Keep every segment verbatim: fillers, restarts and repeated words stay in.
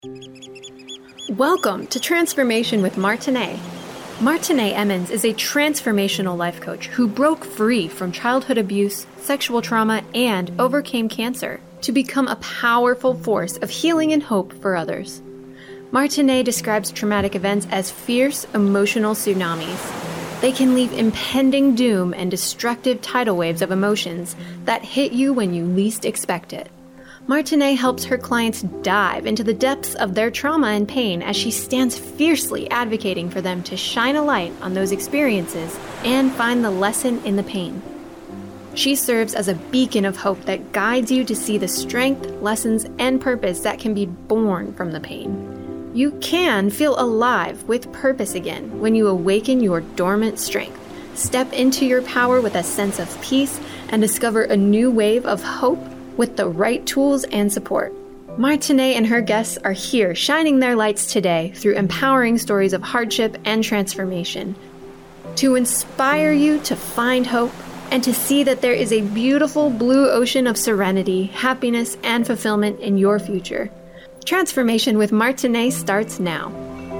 Welcome to Transformation with Martinet. Martinet Emmons is a transformational life coach who broke free from childhood abuse, sexual trauma, and overcame cancer to become a powerful force of healing and hope for others. Martinet describes traumatic events as fierce emotional tsunamis. They can leave impending doom and destructive tidal waves of emotions that hit you when you least expect it. Martinet helps her clients dive into the depths of their trauma and pain as she stands fiercely advocating for them to shine a light on those experiences and find the lesson in the pain. She serves as a beacon of hope that guides you to see the strength, lessons, and purpose that can be born from the pain. You can feel alive with purpose again when you awaken your dormant strength, step into your power with a sense of peace, and discover a new wave of hope with the right tools and support. Martinet and her guests are here shining their lights today through empowering stories of hardship and transformation to inspire you to find hope and to see that there is a beautiful blue ocean of serenity, happiness, and fulfillment in your future. Transformation with Martinet starts now.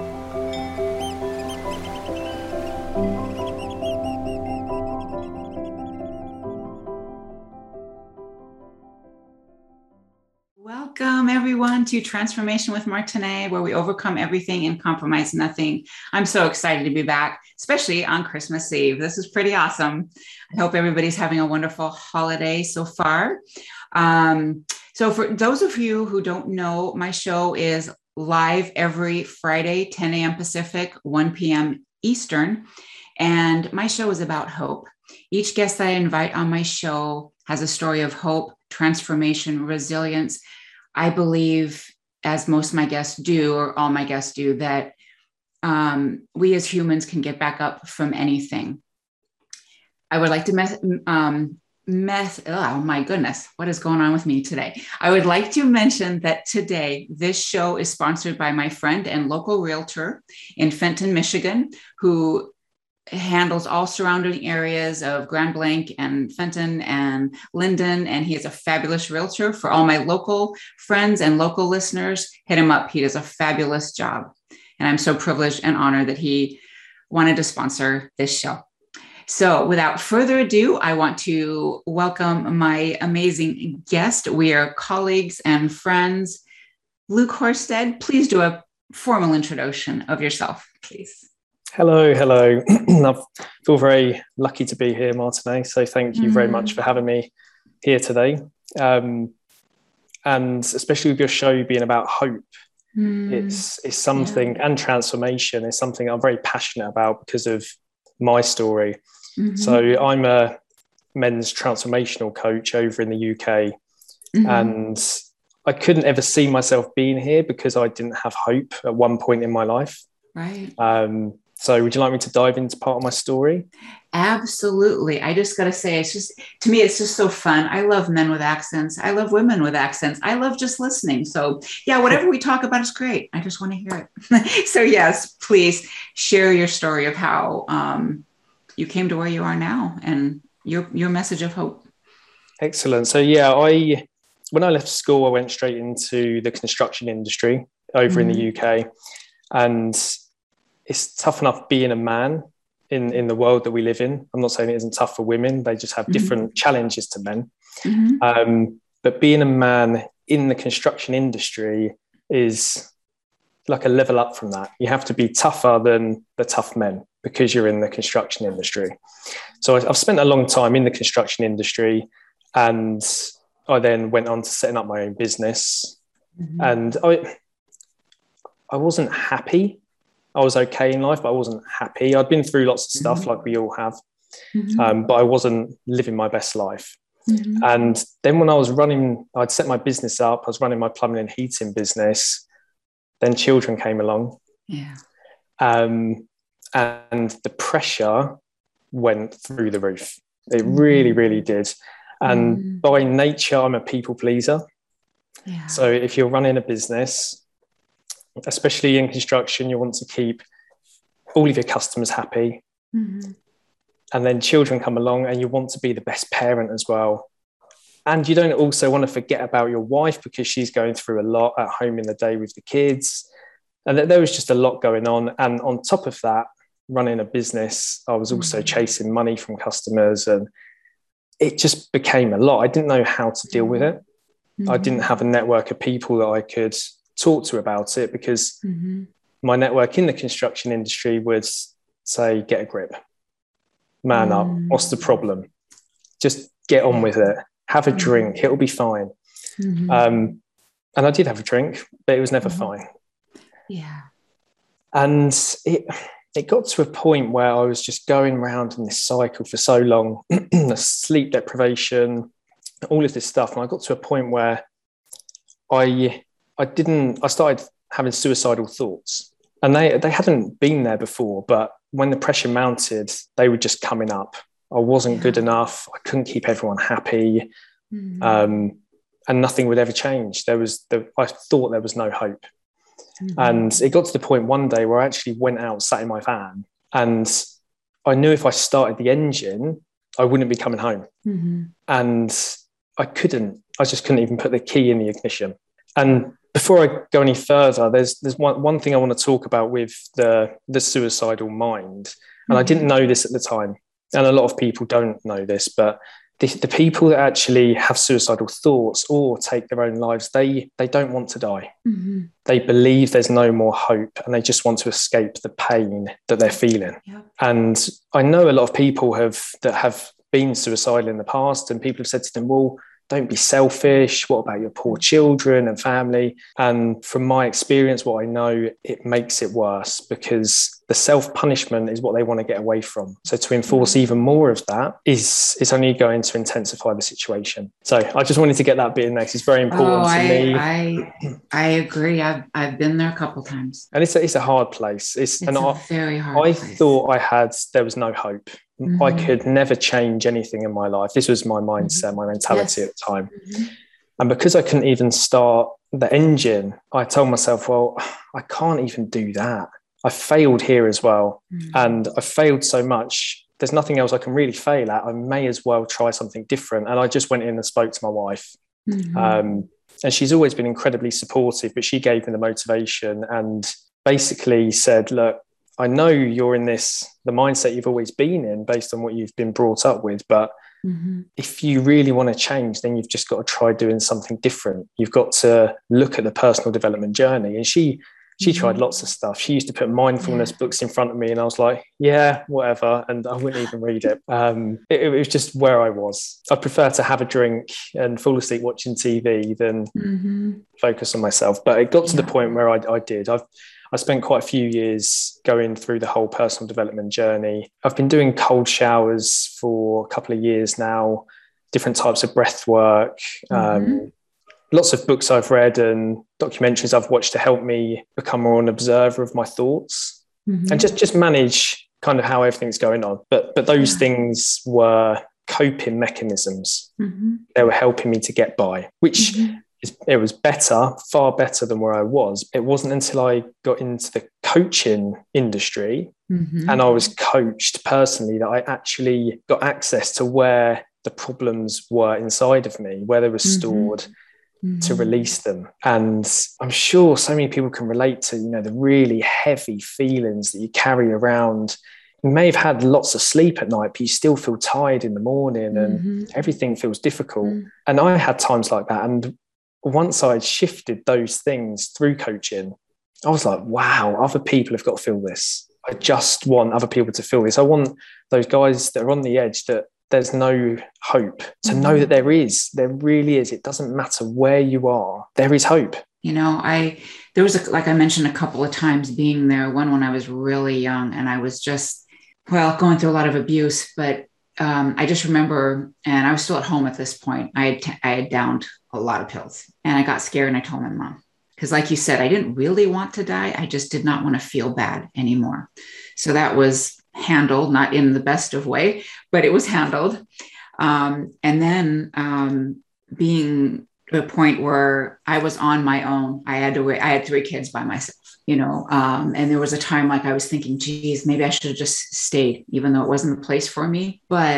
Welcome, everyone, to Transformation with Martinet, where we overcome everything and compromise nothing. I'm so excited to be back, especially on Christmas Eve. This is pretty awesome. I hope everybody's having a wonderful holiday so far. Um, so for those of you who don't know, my show is live every Friday, ten a.m. Pacific, one p.m. Eastern. And my show is about hope. Each guest that I invite on my show has a story of hope, transformation, resilience. I believe, as most of my guests do, or all my guests do, that um, we as humans can get back up from anything. I would like to mess, um, mess, oh my goodness, what is going on with me today? I would like to mention that today, this show is sponsored by my friend and local realtor in Fenton, Michigan, who handles all surrounding areas of Grand Blanc and Fenton and Linden. And he is a fabulous realtor. For all my local friends and local listeners, hit him up. He does a fabulous job. And I'm so privileged and honored that he wanted to sponsor this show. So without further ado, I want to welcome my amazing guest. We are colleagues and friends. Luke Horsted, please do a formal introduction of yourself, please. Hello, hello. I feel very lucky to be here, Martinet. So thank you mm. very much for having me here today. Um, and especially with your show being about hope, mm. it's it's something, yeah. and transformation is something I'm very passionate about because of my story. Mm-hmm. So I'm a men's transformational coach over in the U K, mm-hmm. and I couldn't ever see myself being here because I didn't have hope at one point in my life. Right. Um, So would you like me to dive into part of my story? Absolutely. I just got to say, it's just, to me, it's just so fun. I love men with accents. I love women with accents. I love just listening. So yeah, whatever we talk about is great. I just want to hear it. So yes, please share your story of how um, you came to where you are now and your, your message of hope. Excellent. So yeah, I, when I left school, I went straight into the construction industry over mm-hmm. in the U K, and it's tough enough being a man in, in the world that we live in. I'm not saying it isn't tough for women. They just have mm-hmm. different challenges to men. Mm-hmm. Um, but being a man in the construction industry is like a level up from that. You have to be tougher than the tough men because you're in the construction industry. So I've spent a long time in the construction industry, and I then went on to setting up my own business. Mm-hmm. And I, I wasn't happy. I was okay in life, but I wasn't happy. I'd been through lots of stuff mm-hmm. like we all have, mm-hmm. um, but I wasn't living my best life. Mm-hmm. And then when I was running, I'd set my business up, I was running my plumbing and heating business. Then children came along. Yeah. Um, and the pressure went through the roof. It mm-hmm. really, really did. And mm-hmm. by nature, I'm a people pleaser. Yeah. So if you're running a business, especially in construction, you want to keep all of your customers happy. Mm-hmm. And then children come along and you want to be the best parent as well. And you don't also want to forget about your wife because she's going through a lot at home in the day with the kids. And there was just a lot going on. And on top of that, running a business, I was also chasing money from customers, and it just became a lot. I didn't know how to deal with it. Mm-hmm. I didn't have a network of people that I could talk to about it, because mm-hmm. my network in the construction industry would say, get a grip, man mm. up. What's the problem? Just get on with it. Have a drink. Mm-hmm. It'll be fine. Mm-hmm. Um, and I did have a drink, but it was never mm-hmm. fine. Yeah. And it, it got to a point where I was just going around in this cycle for so long, sleep deprivation, all of this stuff. And I got to a point where I, I didn't, I started having suicidal thoughts, and they, they hadn't been there before, but when the pressure mounted, they were just coming up. I wasn't yeah. good enough. I couldn't keep everyone happy. Mm-hmm. Um, and nothing would ever change. There was, the, I thought there was no hope. Mm-hmm. And it got to the point one day where I actually went out, sat in my van, and I knew if I started the engine, I wouldn't be coming home. Mm-hmm. And I couldn't, I just couldn't even put the key in the ignition. And before I go any further, there's there's one, one thing I want to talk about with the, the suicidal mind. And mm-hmm. I didn't know this at the time. And a lot of people don't know this, but the, the people that actually have suicidal thoughts or take their own lives, they they don't want to die. Mm-hmm. They believe there's no more hope, and they just want to escape the pain that they're feeling. Yeah. And I know a lot of people have that have been suicidal in the past, and people have said to them, well, don't be selfish. What about your poor children and family? And from my experience, what I know, it makes it worse, because the self-punishment is what they want to get away from. So to enforce even more of that is, is only going to intensify the situation. So I just wanted to get that bit in there, because it's very important oh, to I, me. I I agree. I've I've been there a couple of times. And it's a, it's a hard place. It's, it's and a I, very hard I place. thought I had, there was no hope. Mm-hmm. I could never change anything in my life. This was my mindset, mm-hmm. my mentality yes. at the time. Mm-hmm. And because I couldn't even start the engine, I told myself, well, I can't even do that. I failed here as well. Mm-hmm. And I failed so much. There's nothing else I can really fail at. I may as well try something different. And I just went in and spoke to my wife. Mm-hmm. Um, and she's always been incredibly supportive, but she gave me the motivation and basically said, look, I know you're in this, the mindset you've always been in based on what you've been brought up with, but mm-hmm. if you really want to change, then you've just got to try doing something different. You've got to look at the personal development journey. And she, she mm-hmm. tried lots of stuff. She used to put mindfulness yeah. books in front of me, and I was like, yeah, whatever. And I wouldn't even read it. Um, it. It was just where I was. I prefer to have a drink and fall asleep watching T V than mm-hmm. focus on myself. But it got to yeah. the point where I, I did. I've, I spent quite a few years going through the whole personal development journey. I've been doing cold showers for a couple of years now, different types of breath work, mm-hmm. um, lots of books I've read and documentaries I've watched to help me become more an observer of my thoughts mm-hmm. and just, just manage kind of how everything's going on. But, but those yeah. things were coping mechanisms. Mm-hmm. They were helping me to get by, which... Mm-hmm. It was better, far better than where I was. It wasn't until I got into the coaching industry mm-hmm. and I was coached personally that I actually got access to where the problems were inside of me, where they were stored mm-hmm. to release them. And I'm sure so many people can relate to, you know, the really heavy feelings that you carry around. You may have had lots of sleep at night, but you still feel tired in the morning and mm-hmm. everything feels difficult. Mm-hmm. And I had times like that. And once I'd shifted those things through coaching, I was like, wow, other people have got to feel this. I just want other people to feel this. I want those guys that are on the edge, that there's no hope, to mm-hmm. know that there is, there really is. It doesn't matter where you are, there is hope. You know, I, there was, a, like I mentioned a couple of times being there, one when I was really young and I was just, well, going through a lot of abuse, but um, I just remember, and I was still at home at this point, I had, t- I had downed a lot of pills and I got scared and I told my mom, because like you said, I didn't really want to die. I just did not want to feel bad anymore. So that was handled, not in the best of way, but it was handled. Um, and then um, being to a point where I was on my own, I had to wait, I had three kids by myself, you know, um, and there was a time like I was thinking, geez, maybe I should have just stayed, even though it wasn't the place for me. But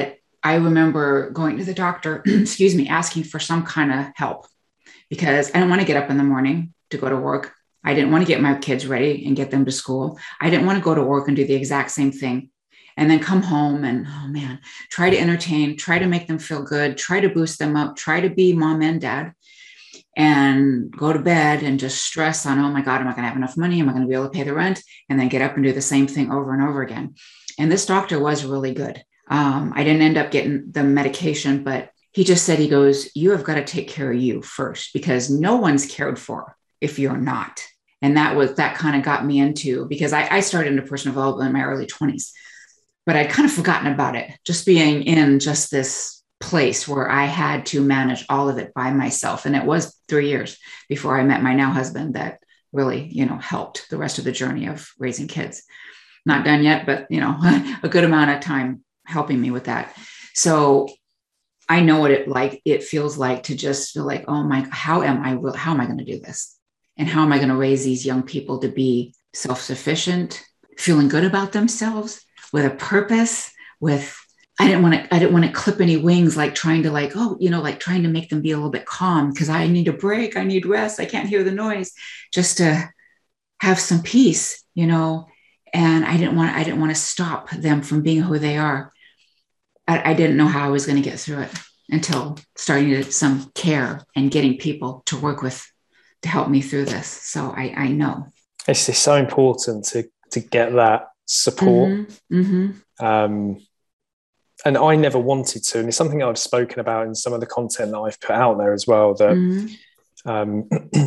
I remember going to the doctor, excuse me, asking for some kind of help because I didn't want to get up in the morning to go to work. I didn't want to get my kids ready and get them to school. I didn't want to go to work and do the exact same thing and then come home and, oh man, try to entertain, try to make them feel good, try to boost them up, try to be mom and dad, and go to bed and just stress on, oh my God, am I going to have enough money? Am I going to be able to pay the rent? And then get up and do the same thing over and over again. And this doctor was really good. Um, I didn't end up getting the medication, but he just said, he goes, you have got to take care of you first because no one's cared for if you're not. And that was, that kind of got me into, because I, I started into personal development in my early twenties, but I'd kind of forgotten about it, just being in just this place where I had to manage all of it by myself. And it was three years before I met my now husband that really, you know, helped the rest of the journey of raising kids. Not done yet, but, you know, a good amount of time helping me with that. So I know what it like, it feels like to just feel like, oh my, how am I, how am I going to do this? And how am I going to raise these young people to be self-sufficient, feeling good about themselves, with a purpose, with, I didn't want to, I didn't want to clip any wings, like trying to like, oh, you know, like trying to make them be a little bit calm because I need a break. I need rest. I can't hear the noise, just to have some peace, you know? And I didn't want, I didn't want to stop them from being who they are. I, I didn't know how I was going to get through it until starting to some care and getting people to work with to help me through this. So I, I know. It's, it's so important to, to get that support. Mm-hmm. Mm-hmm. Um, and I never wanted to. And it's something I've spoken about in some of the content that I've put out there as well, that mm-hmm. um,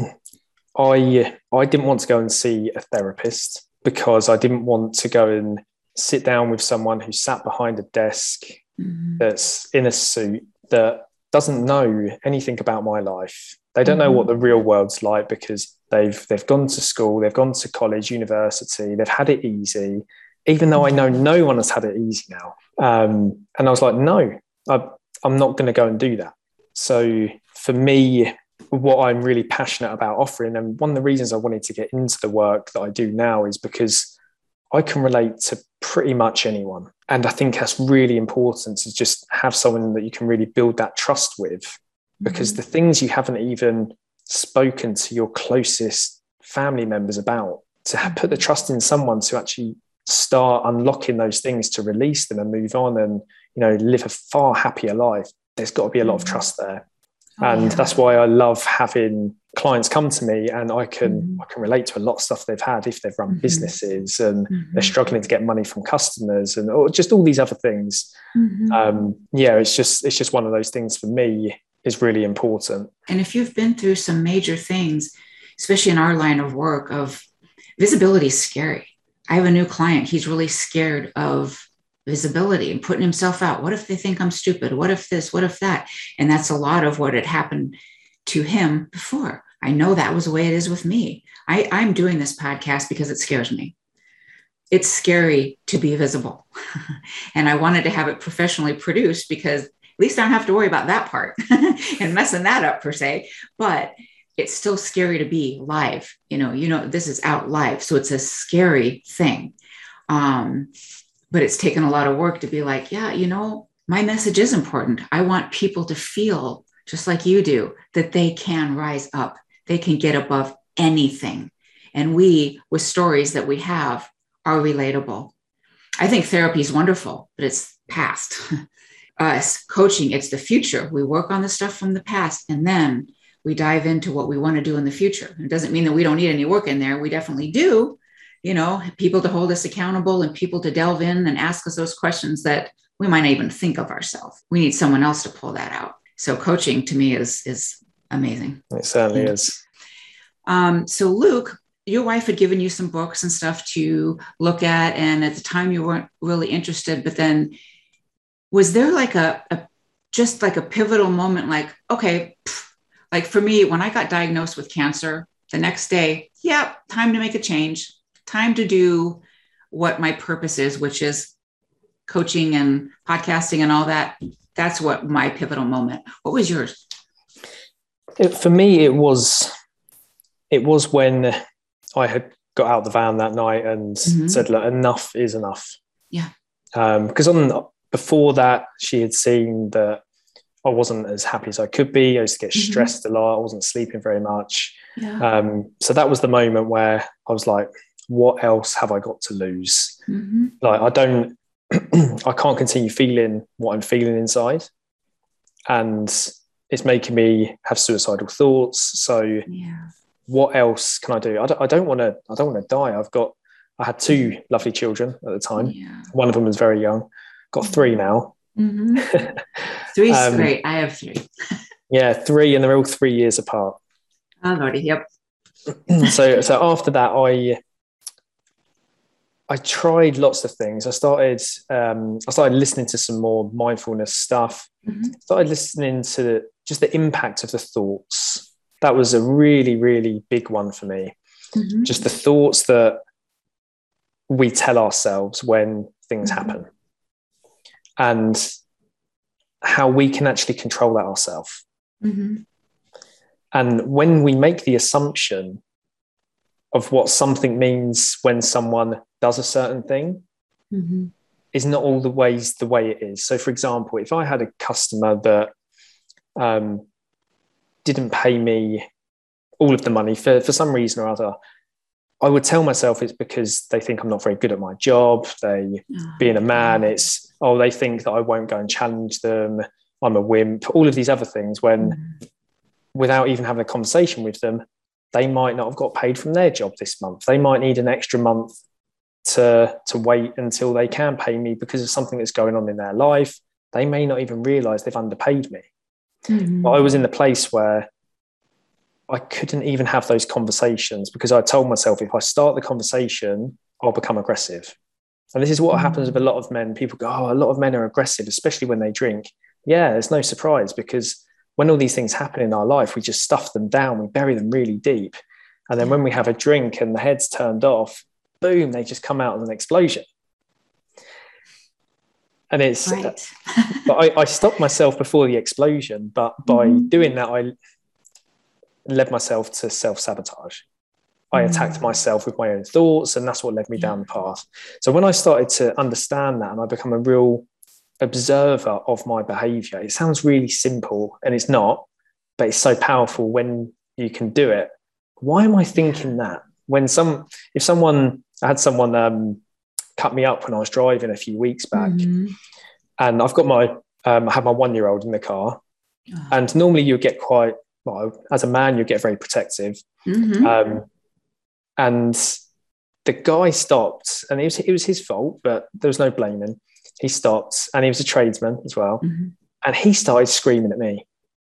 I, I didn't want to go and see a therapist because I didn't want to go and sit down with someone who sat behind a desk mm-hmm. that's in a suit that doesn't know anything about my life. They don't know what the real world's like because they've they've gone to school, they've gone to college, university, they've had it easy, even though I know no one has had it easy now. Um, and I was like, no, I, I'm not going to go and do that. So for me, what I'm really passionate about offering, and one of the reasons I wanted to get into the work that I do now is because I can relate to pretty much anyone. And I think that's really important to just have someone that you can really build that trust with. Because the things you haven't even spoken to your closest family members about, to put the trust in someone to actually start unlocking those things, to release them and move on and, you know, live a far happier life, there's got to be a lot of trust there. Oh, and yeah. That's why I love having clients come to me and I can mm-hmm. I can relate to a lot of stuff they've had if they've run mm-hmm. businesses and mm-hmm. they're struggling to get money from customers and or just all these other things. Mm-hmm. Um, yeah, it's just it's just one of those things for me is really important. And if you've been through some major things, especially in our line of work, of visibility is scary. I have a new client. He's really scared of visibility and putting himself out. What if they think I'm stupid? What if this? What if that? And that's a lot of what had happened to him before. I know that was the way it is with me. I, I'm doing this podcast because it scares me. It's scary to be visible. And I wanted to have it professionally produced because at least I don't have to worry about that part and messing that up per se, but it's still scary to be live. You know, you know, this is out live. So it's a scary thing. Um, but it's taken a lot of work to be like, yeah, you know, my message is important. I want people to feel just like you do, that they can rise up. They can get above anything. And we, with stories that we have, are relatable. I think therapy is wonderful, but it's past. Us coaching, it's the future. We work on the stuff from the past and then we dive into what we want to do in the future. It doesn't mean that we don't need any work in there. We definitely do, you know, people to hold us accountable and people to delve in and ask us those questions that we might not even think of ourselves. We need someone else to pull that out. So coaching to me is, is amazing. It certainly is. Um, so Luke, your wife had given you some books and stuff to look at. And at the time you weren't really interested, but then was there like a, a just like a pivotal moment, like, okay, pff, like for me, when I got diagnosed with cancer, the next day, yeah, time to make a change, time to do what my purpose is, which is coaching and podcasting and all that. That's what my pivotal moment. What was yours? It, for me, it was, it was when I had got out of the van that night and mm-hmm. said, look, enough is enough. Yeah. Um, because on before that, she had seen that I wasn't as happy as I could be. I used to get mm-hmm. stressed a lot. I wasn't sleeping very much. Yeah. Um, so that was the moment where I was like, what else have I got to lose? Mm-hmm. Like, I don't, I can't continue feeling what I'm feeling inside. And it's making me have suicidal thoughts. So yeah. what else can I do? I don't, I don't want to, I don't want to die. I've got, I had two mm-hmm. lovely children at the time. Yeah. One of them was very young. Got three now. Mm-hmm. Three's um, great. I have three. Yeah, three, and they're all three years apart. Oh, Lordy, yep. so, so after that, I, I tried lots of things. I started, um, I started listening to some more mindfulness stuff. Mm-hmm. Started listening to just the impact of the thoughts. That was a really, really big one for me. Mm-hmm. Just the thoughts that we tell ourselves when things mm-hmm. happen, and how we can actually control that ourselves. Mm-hmm. And when we make the assumption of what something means when someone does a certain thing, mm-hmm. is not all the ways the way it is. So, for example, if I had a customer that um, didn't pay me all of the money for, for some reason or other, I would tell myself it's because they think I'm not very good at my job. They, oh, being a man, it's, oh, they think that I won't go and challenge them. I'm a wimp, all of these other things, when mm. without even having a conversation with them, they might not have got paid from their job this month. They might need an extra month to, to wait until they can pay me because of something that's going on in their life. They may not even realize they've underpaid me. Mm-hmm. But I was in the place where I couldn't even have those conversations because I told myself, if I start the conversation, I'll become aggressive. And this is what mm-hmm. happens with a lot of men. People go, oh, a lot of men are aggressive, especially when they drink. Yeah, it's no surprise, because when all these things happen in our life, we just stuff them down, we bury them really deep. And then when we have a drink and the head's turned off, boom, they just come out as an explosion. And it's, right. but I, I stopped myself before the explosion, but by mm-hmm. doing that, I led myself to self-sabotage. I mm-hmm. attacked myself with my own thoughts, and that's what led me yeah. down the path. So when I started to understand that, and I become a real observer of my behavior, it sounds really simple, and it's not, but it's so powerful when you can do it. Why am I thinking that? When some, if someone, I had someone um, cut me up when I was driving a few weeks back, mm-hmm. and I've got my, um, I have my one-year-old in the car, oh. and normally you get quite, well, as a man, you get very protective. Mm-hmm. Um, and the guy stopped, and it was, it was his fault, but there was no blaming. He stopped, and he was a tradesman as well. Mm-hmm. And he started screaming at me.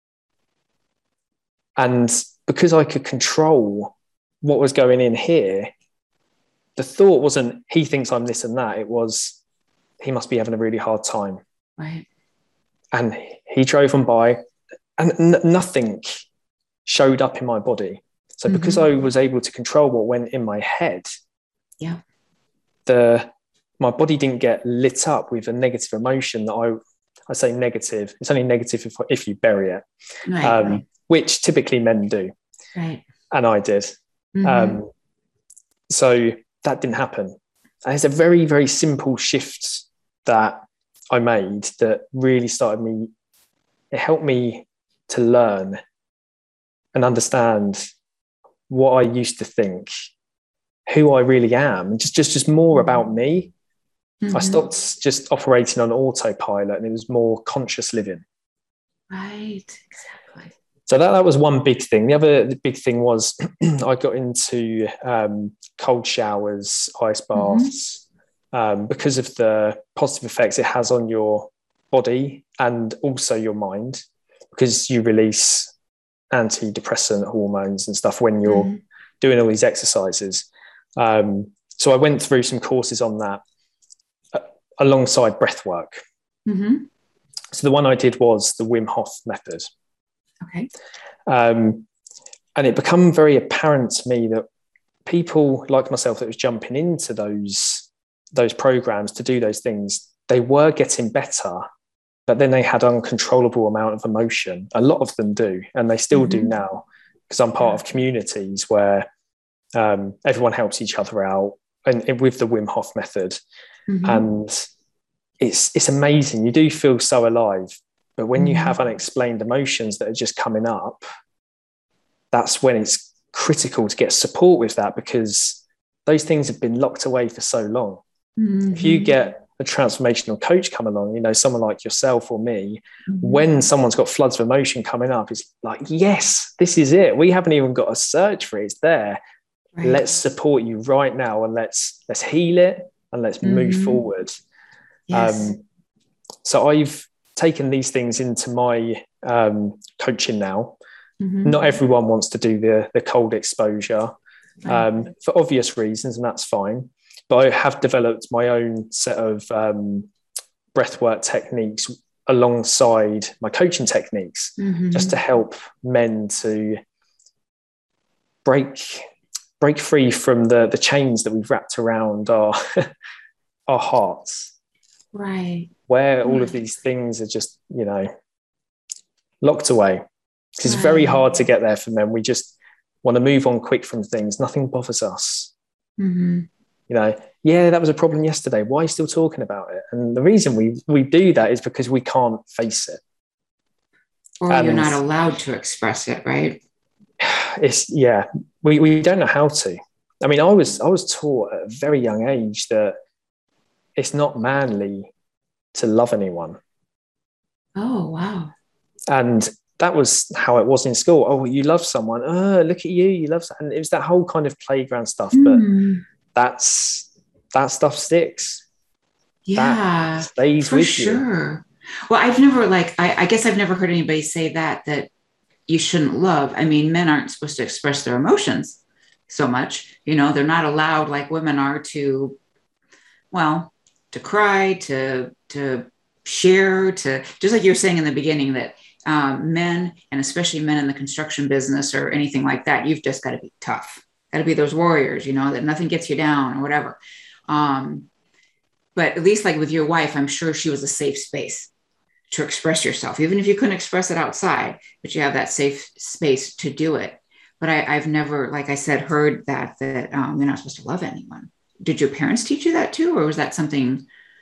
And because I could control what was going in here, the thought wasn't, he thinks I'm this and that. It was, he must be having a really hard time. Right. And he drove on by, and n- nothing showed up in my body. So mm-hmm. because I was able to control what went in my head, yeah, the my body didn't get lit up with a negative emotion that I, I say negative. It's only negative if, if you bury it, right, um, right. which typically men do. Right. And I did. Mm-hmm. Um, so that didn't happen. And it's a very, very simple shift that I made that really started me, it helped me to learn and understand what I used to think, who I really am, and just, just, just more about me. Mm-hmm. I stopped just operating on autopilot, and it was more conscious living. Right, exactly. So that, that was one big thing. The other the big thing was I got into um, cold showers, ice baths, mm-hmm. um, because of the positive effects it has on your body and also your mind, because you release antidepressant hormones and stuff when you're mm-hmm. doing all these exercises. Um, so I went through some courses on that uh, alongside breath work. Mm-hmm. So the one I did was the Wim Hof method. Okay. Um, and it became very apparent to me that people like myself that was jumping into those, those programs to do those things, they were getting better, but then they had uncontrollable amount of emotion. A lot of them do, and they still mm-hmm. do now, because I'm part of communities where um, everyone helps each other out, and, and with the Wim Hof method. Mm-hmm. And it's it's amazing. You do feel so alive. But when Mm-hmm. you have unexplained emotions that are just coming up, that's when it's critical to get support with that, because those things have been locked away for so long. Mm-hmm. If you get a transformational coach come along, you know, someone like yourself or me, Mm-hmm. when someone's got floods of emotion coming up, it's like, yes, this is it. We haven't even got to search for it. It's there. Right. Let's support you right now, and let's let's heal it, and let's Mm-hmm. move forward. Yes. Um, so I've taken these things into my um, coaching now. Mm-hmm. Not everyone wants to do the, the cold exposure Right. um, for obvious reasons, and that's fine. But I have developed my own set of um, breathwork techniques alongside my coaching techniques, Mm-hmm. just to help men to break break free from the, the chains that we've wrapped around our our hearts, Right. where all of Right. these things are just, you know, locked away. Because it's very Right. hard to get there for men. We just want to move on quick from things. Nothing bothers us. Mm-hmm. You know, yeah, that was a problem yesterday. Why are you still talking about it? And the reason we we do that is because we can't face it. Or And you're not allowed to express it, right? it's, yeah, we, we don't know how to. I mean, I was I was taught at a very young age that it's not manly to love anyone. Oh, wow. And that was how it was in school. Oh, you love someone. Oh, look at you. You love, and it was that whole kind of playground stuff. But Mm. that's that stuff sticks. Yeah, That stays for with sure. Well, I've never like I, I guess I've never heard anybody say that that you shouldn't love. I mean, men aren't supposed to express their emotions so much. You know, they're not allowed like women are to, well, to cry, to to share, to just like you were saying in the beginning that um, men, and especially men in the construction business or anything like that, you've just got to be tough. Got to be those warriors, you know, that nothing gets you down or whatever. Um, but at least like with your wife, I'm sure she was a safe space to express yourself, even if you couldn't express it outside, but you have that safe space to do it. But I, I've never, like I said, heard that, that um, you're not supposed to love anyone. Did your parents teach you that too? Or was that something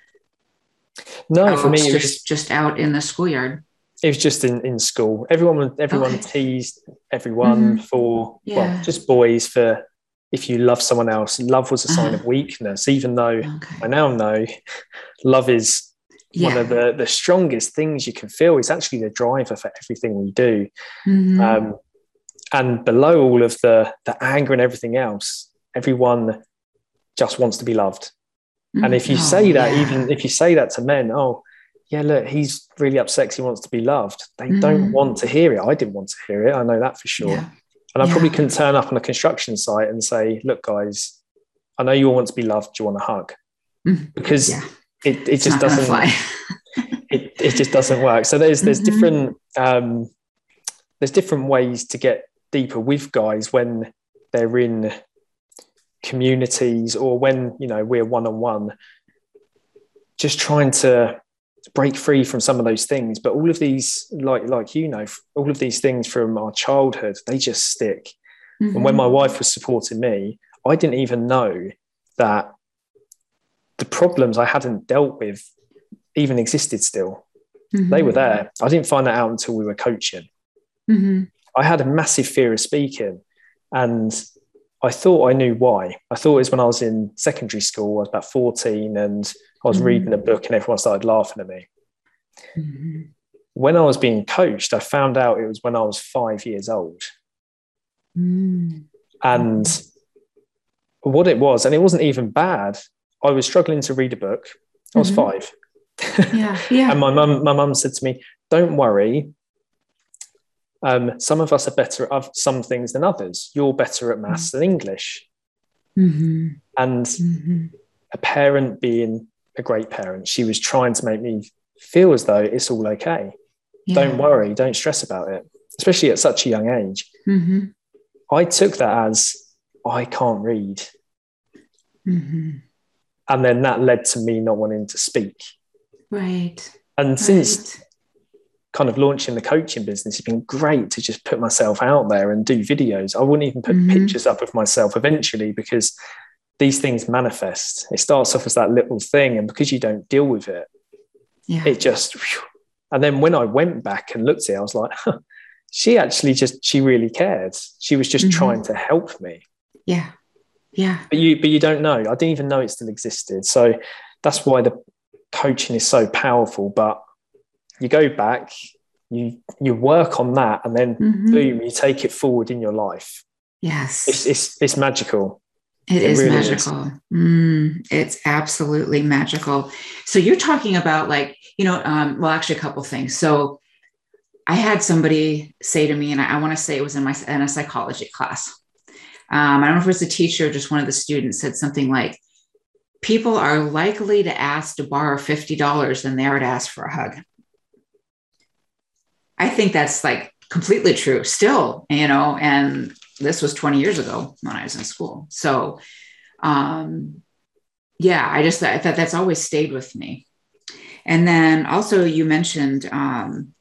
No, for me, it was just, just out in the schoolyard? It was just in, in school. Everyone everyone Okay. teased everyone Mhm. for, Yeah. well, just boys for if you love someone else. Love was a sign Uh-huh. of weakness, even though Okay. I now know love is Yeah. one of the, the strongest things you can feel. It's actually the driver for everything we do. Mhm. Um, and below all of the, the anger and everything else, everyone just wants to be loved. And if you Oh, say that, yeah. even if you say that to men, oh, yeah, look, he's really upset because he wants to be loved. They Mhm. don't want to hear it. I didn't want to hear it. I know that for sure. Yeah. And I Yeah. probably couldn't turn up on a construction site and say, look, guys, I know you all want to be loved. Do you want a hug? Mhm. Because Yeah. it, it It's just not gonna doesn't fly. it, it just doesn't work. So there's there's Mhm. different um, there's different ways to get deeper with guys when they're in communities or when, you know, we're one-on-one, just trying to break free from some of those things. But all of these, like like you know, all of these things from our childhood, they just stick. Mhm. And when my wife was supporting me, I didn't even know that the problems I hadn't dealt with even existed still. Mhm. They were there. I didn't find that out until we were coaching. Mhm. I had a massive fear of speaking, and I thought I knew why. I thought it was when I was in secondary school. I was about fourteen, and I was Mhm. reading a book, and everyone started laughing at me. Mhm. When I was being coached, I found out it was when I was five years old. Mhm. And what it was, and it wasn't even bad. I was struggling to read a book. I was Mhm. five. Yeah. Yeah. And my mum, my mum said to me, don't worry. Um, some of us are better at some things than others. You're better at maths than English. Mhm. And Mhm. a parent being a great parent, she was trying to make me feel as though it's all okay. Yeah. Don't worry, don't stress about it, especially at such a young age. Mhm. I took that as I can't read. Mhm. And then that led to me not wanting to speak. Right. And since Right. kind of launching the coaching business, it's been great to just put myself out there and do videos. I wouldn't even put Mhm. pictures up of myself eventually, because these things manifest. It starts off as that little thing, and because you don't deal with it, yeah. it just, whew. And then when I went back and looked at it, I was like, huh, she actually just, she really cared. She was just mm-hmm. trying to help me. Yeah. Yeah. But you, but you don't know. I didn't even know it still existed. So that's why the coaching is so powerful. But you go back, you, you work on that, and then mm-hmm. boom, you take it forward in your life. Yes. It's, it's, it's magical. It, it is really magical. Is. Mm, it's absolutely magical. So you're talking about like, you know, um, well, actually a couple things. So I had somebody say to me, and I, I want to say it was in my in a psychology class. Um, I don't know if it was a teacher or just one of the students said something like, people are likely to ask to borrow fifty dollars than they are to ask for a hug. I think that's like completely true still, you know, and this was twenty years ago when I was in school. So, um, yeah, I just I thought that's always stayed with me. And then also you mentioned um,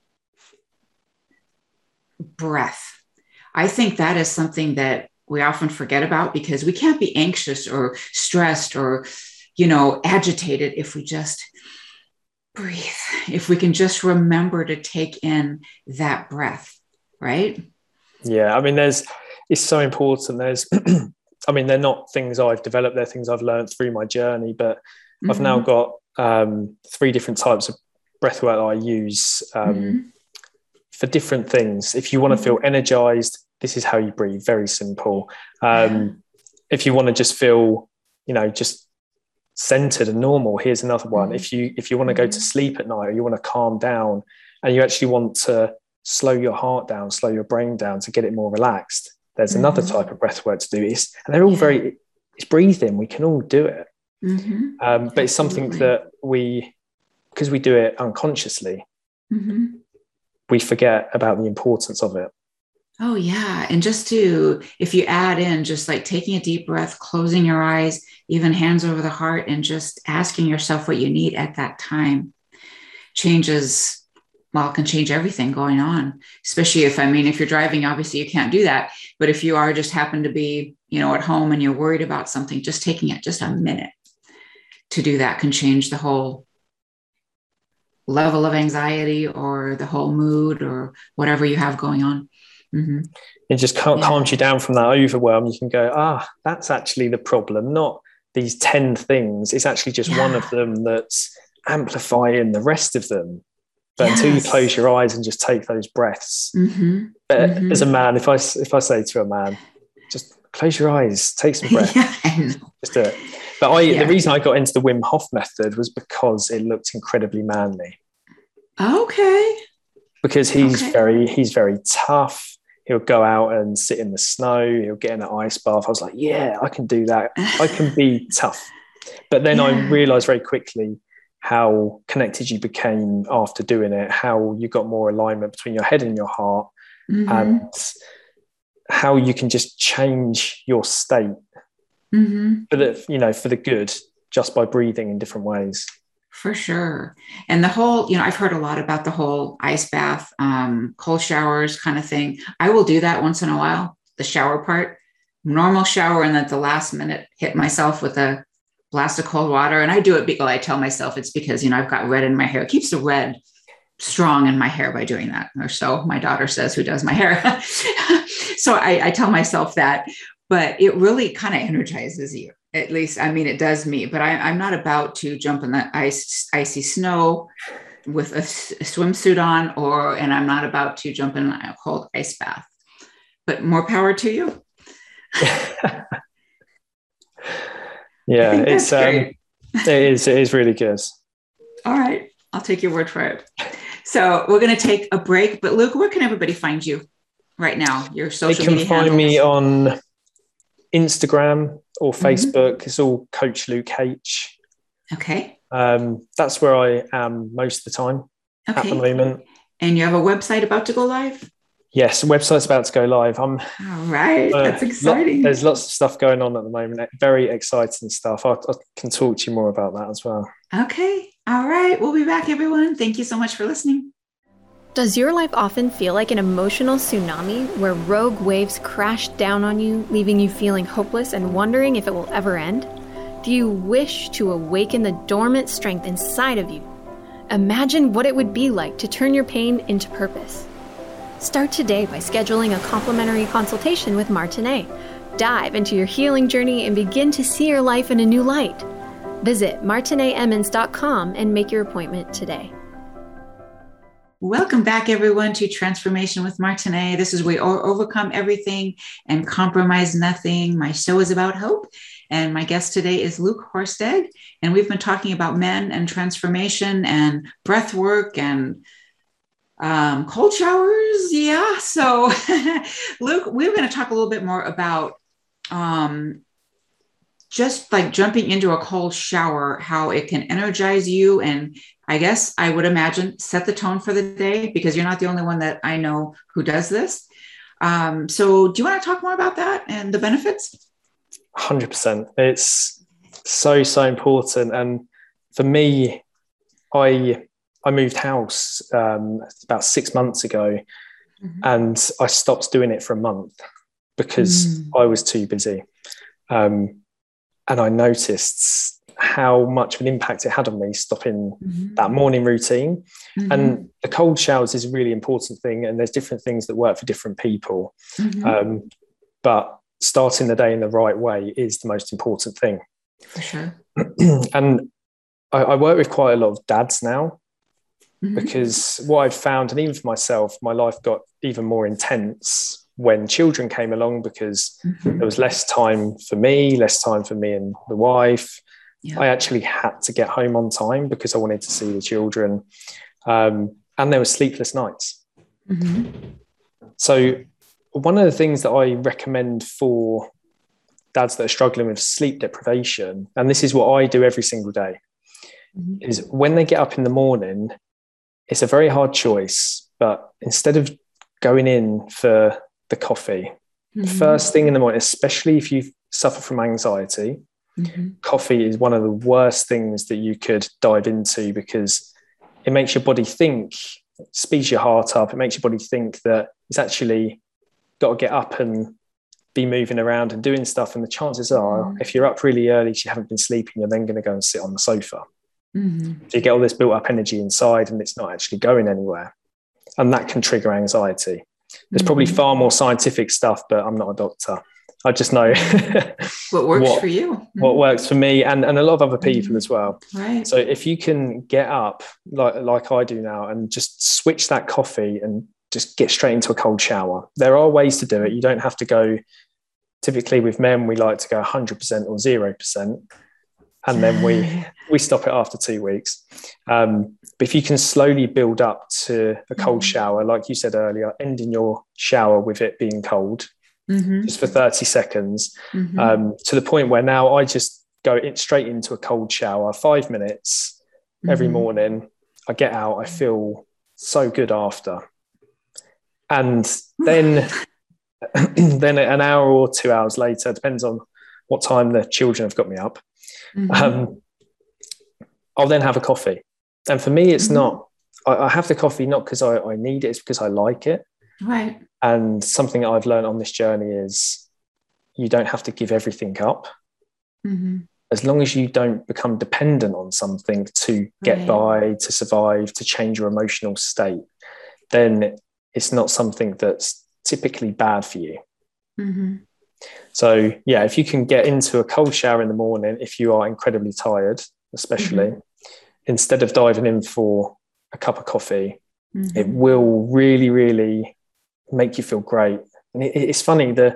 breath. I think that is something that we often forget about because we can't be anxious or stressed or, you know, agitated if we just breathe, if we can just remember to take in that breath, right? Yeah, I mean, there's, it's so important. There's, I mean, they're not things I've developed, they're things I've learned through my journey, but mm-hmm. I've now got um, three different types of breath work that I use um, mm-hmm. for different things. If you want to mm-hmm. feel energized, this is how you breathe, very simple. Um, yeah. If you want to just feel, you know, just centered and normal, here's another one. Mm-hmm. If you if you want to go to sleep at night, or you want to calm down, and you actually want to slow your heart down, slow your brain down to get it more relaxed, there's mm-hmm. another type of breath work to do. It's, and they're all yeah. very, it's breathing. We can all do it. Mm-hmm. Um, but it's something that we, because we do it unconsciously, mm-hmm. we forget about the importance of it. Oh, yeah. And just to, if you add in just like taking a deep breath, closing your eyes, even hands over the heart, and just asking yourself what you need at that time changes, well, it can change everything going on. Especially if, I mean, if you're driving, obviously you can't do that. But if you are just happen to be, you know, at home and you're worried about something, just taking it just a minute to do that can change the whole level of anxiety or the whole mood or whatever you have going on. Mm-hmm. It just cal- yeah. calms you down from that overwhelm. You can go, ah, that's actually the problem, not these ten things. It's actually just yeah. one of them that's amplifying the rest of them. But yes. until you close your eyes and just take those breaths, mm-hmm. But mm-hmm. as a man, if I if I say to a man, just close your eyes, take some breath, yeah, just do it. But I, yeah. the reason I got into the Wim Hof method was because it looked incredibly manly. Okay. Because he's okay. very he's very tough. He'll go out and sit in the snow. He'll get in an ice bath. I was like, yeah, I can do that. I can be tough. But then yeah. I realized very quickly how connected you became after doing it, how you got more alignment between your head and your heart, mm-hmm. and how you can just change your state mm-hmm. for the, you know, for the good, just by breathing in different ways. For sure. And the whole, you know, I've heard a lot about the whole ice bath, um, cold showers kind of thing. I will do that once in a while, the shower part, normal shower, and at the last minute hit myself with a blast of cold water. And I do it because I tell myself it's because, you know, I've got red in my hair. It keeps the red strong in my hair by doing that. Or so my daughter says, who does my hair. So I, I tell myself that, but it really kind of energizes you. At least, I mean, it does me, but I, I'm not about to jump in the ice, icy snow with a, a swimsuit on, or, and I'm not about to jump in a cold ice bath, but more power to you. Yeah, it's, um, it is, it is really good. All right. I'll take your word for it. So we're going to take a break, but Luke, where can everybody find you right now? Your social media handles? They can find me on Instagram or Facebook. Mm-hmm. It's all Coach Luke H. Okay. Um, that's where I am most of the time okay. at the moment. And you have a website about to go live? Yes, the website's about to go live. I'm all right. Uh, that's exciting. Lot, there's lots of stuff going on at the moment. Very exciting stuff. I, I can talk to you more about that as well. Okay. All right. We'll be back, everyone. Thank you so much for listening. Does your life often feel like an emotional tsunami where rogue waves crash down on you, leaving you feeling hopeless and wondering if it will ever end? Do you wish to awaken the dormant strength inside of you? Imagine what it would be like to turn your pain into purpose. Start today by scheduling a complimentary consultation with Martinet. Dive into your healing journey and begin to see your life in a new light. Visit martinet emmons dot com and make your appointment today. Welcome back, everyone, to Transformation with Martinet. This is where we overcome everything and compromise nothing. My show is about hope. And my guest today is Luke Horsted. And we've been talking about men and transformation and breath work and um, cold showers. Yeah. So, Luke, we're going to talk a little bit more about um, just like jumping into a cold shower, how it can energize you. And I guess I would imagine set the tone for the day, because you're not the only one that I know who does this. Um, so do you want to talk more about that and the benefits? one hundred percent. It's so, so important. And for me, I I moved house um, about six months ago, mm-hmm. and I stopped doing it for a month because mm. I was too busy. Um, and I noticed how much of an impact it had on me stopping mm-hmm. that morning routine. Mm-hmm. And the cold showers is a really important thing. And there's different things that work for different people. Mm-hmm. Um, but starting the day in the right way is the most important thing. For sure. And I, I work with quite a lot of dads now, mm-hmm. because what I've found, and even for myself, my life got even more intense when children came along, because mm-hmm. there was less time for me, less time for me and the wife. Yeah. I actually had to get home on time because I wanted to see the children. Um, and there were sleepless nights. Mm-hmm. So one of the things that I recommend for dads that are struggling with sleep deprivation, and this is what I do every single day, mm-hmm. is when they get up in the morning, it's a very hard choice, but instead of going in for the coffee, mm-hmm. first thing in the morning, especially if you suffer from anxiety, mm-hmm. coffee is one of the worst things that you could dive into, because it makes your body think, speeds your heart up. It makes your body think that it's actually got to get up and be moving around and doing stuff. And the chances are, mm-hmm. if you're up really early, you haven't been sleeping, you're then going to go and sit on the sofa. Mm-hmm. So you get all this built up energy inside and it's not actually going anywhere. And that can trigger anxiety. There's mm-hmm. probably far more scientific stuff, but I'm not a doctor. I just know what works what, for you, mm-hmm. what works for me and, and a lot of other people mm-hmm. as well. Right. So if you can get up like, like I do now and just switch that coffee and just get straight into a cold shower. There are ways to do it. You don't have to go, typically with men, we like to go one hundred percent or zero percent. And then we, we stop it after two weeks. Um, but if you can slowly build up to a cold mm-hmm. shower, like you said earlier, ending your shower with it being cold, mm-hmm. just for thirty seconds, mm-hmm. um, to the point where now I just go in, straight into a cold shower, five minutes mm-hmm. every morning. I get out, I feel so good after. And then, then an hour or two hours later, depends on what time the children have got me up, mm-hmm. um, I'll then have a coffee. And for me, it's mm-hmm. not, I, I have the coffee not because I, I need it, it's because I like it. Right. And something that I've learned on this journey is you don't have to give everything up. Mm-hmm. As long as you don't become dependent on something to get right. by, to survive, to change your emotional state, then it's not something that's typically bad for you. Mm-hmm. So yeah, if you can get into a cold shower in the morning, if you are incredibly tired, especially, mm-hmm. instead of diving in for a cup of coffee, mm-hmm. it will really, really make you feel great. And it, it's funny, the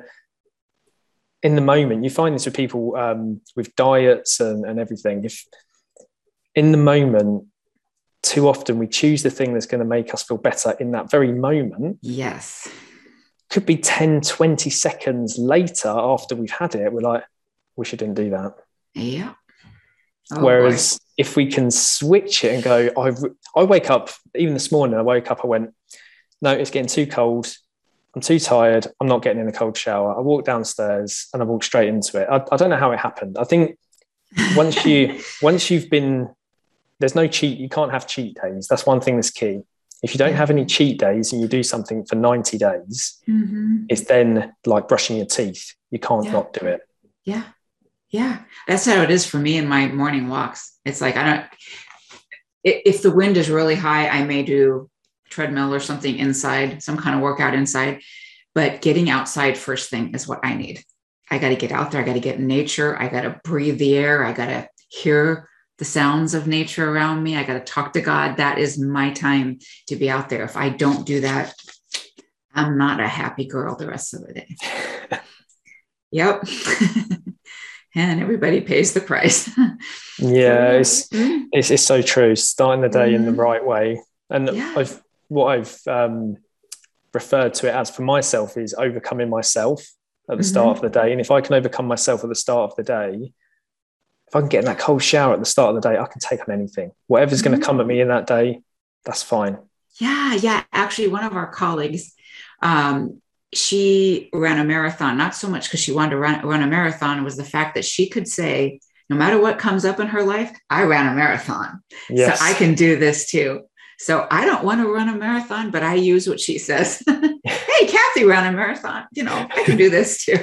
in the moment, you find this with people um, with diets and, and everything. If in the moment, too often we choose the thing that's going to make us feel better in that very moment. Yes. Could be ten, twenty seconds later after we've had it, we're like, wish I didn't do that. Yeah. Oh, Whereas boy. if we can switch it and go, I I wake up, even this morning, I woke up, I went, no, it's getting too cold. I'm too tired. I'm not getting in a cold shower. I walked downstairs and I walked straight into it. I, I don't know how it happened. I think once you, once you've been, there's no cheat. You can't have cheat days. That's one thing that's key. If you don't have any cheat days and you do something for ninety days, mm-hmm. it's then like brushing your teeth. You can't yeah. not do it. Yeah. Yeah. That's how it is for me in my morning walks. It's like, I don't, if the wind is really high, I may do a treadmill or something inside, some kind of workout inside. But getting outside first thing is what I need. I got to get out there. I got to get in nature. I got to breathe the air. I got to hear the sounds of nature around me. I got to talk to God. That is my time to be out there. If I don't do that, I'm not a happy girl the rest of the day. Yep. And everybody pays the price. Yeah, it's, mm-hmm. it's it's so true. Starting the day mm-hmm. in the right way. And yeah. I've what I've um, referred to it as for myself is overcoming myself at the mm-hmm. start of the day. And if I can overcome myself at the start of the day, if I can get in that cold shower at the start of the day, I can take on anything. Whatever's mm-hmm. going to come at me in that day, that's fine. Yeah, yeah. Actually, one of our colleagues, um, she ran a marathon, not so much because she wanted to run, run a marathon, it was the fact that she could say, no matter what comes up in her life, I ran a marathon. Yes. So I can do this too. So I don't want to run a marathon, but I use what she says. Hey, Kathy ran a marathon. You know, I can do this too.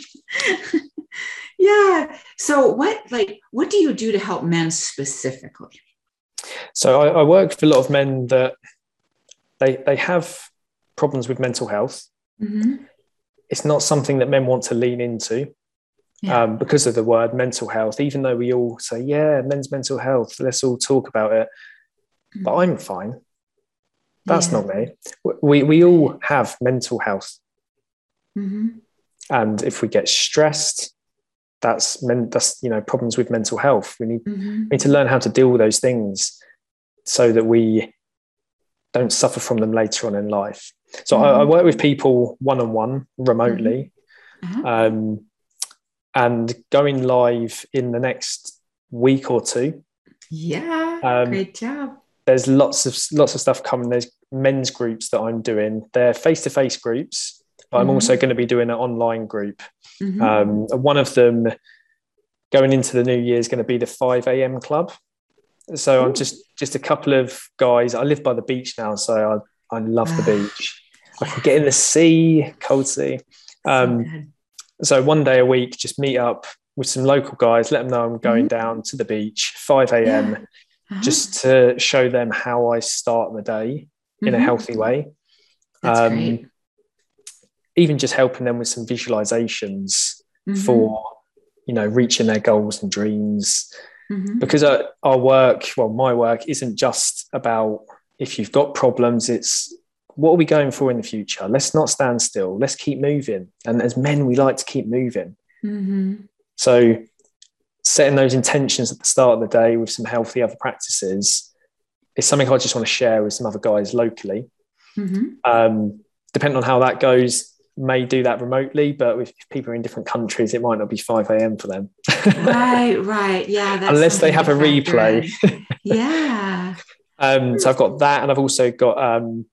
Yeah. So what, like, what do you do to help men specifically? So I, I work with a lot of men that they they have problems with mental health. Mm-hmm. It's not something that men want to lean into yeah. um, because of the word mental health, even though we all say, yeah, men's mental health, let's all talk about it. Mm-hmm. But I'm fine. That's yeah. not me. We, we all have mental health. Mm-hmm. And if we get stressed, that's, men, that's you know problems with mental health. We need, mm-hmm. we need to learn how to deal with those things so that we don't suffer from them later on in life. So mm-hmm. I, I work with people one-on-one remotely mm-hmm. um, and going live in the next week or two. Yeah, um, great job. There's lots of lots of stuff coming. There's men's groups that I'm doing. They're face-to-face groups, but mm-hmm. I'm also going to be doing an online group. Mm-hmm. Um, one of them going into the new year is going to be the five a.m. club. So Ooh. I'm just just a couple of guys. I live by the beach now, so I, I love the beach. I can get in the sea, cold sea. Um, so, so one day a week, just meet up with some local guys, let them know I'm going mm-hmm. down to the beach, five a.m, yeah. uh-huh. just to show them how I start the day mm-hmm. in a healthy way. That's um, great. Even just helping them with some visualizations mm-hmm. for, you know, reaching their goals and dreams. Mm-hmm. Because our, our work, well, my work isn't just about if you've got problems, it's what are we going for in the future? Let's not stand still. Let's keep moving. And as men, we like to keep moving. Mm-hmm. So setting those intentions at the start of the day with some healthy other practices is something I just want to share with some other guys locally. Mm-hmm. Um, depending on how that goes, may do that remotely, but if people are in different countries, it might not be five a.m. for them. Right, right. Yeah. That's unless they have a replay. Yeah. um, so I've got that, and I've also got um,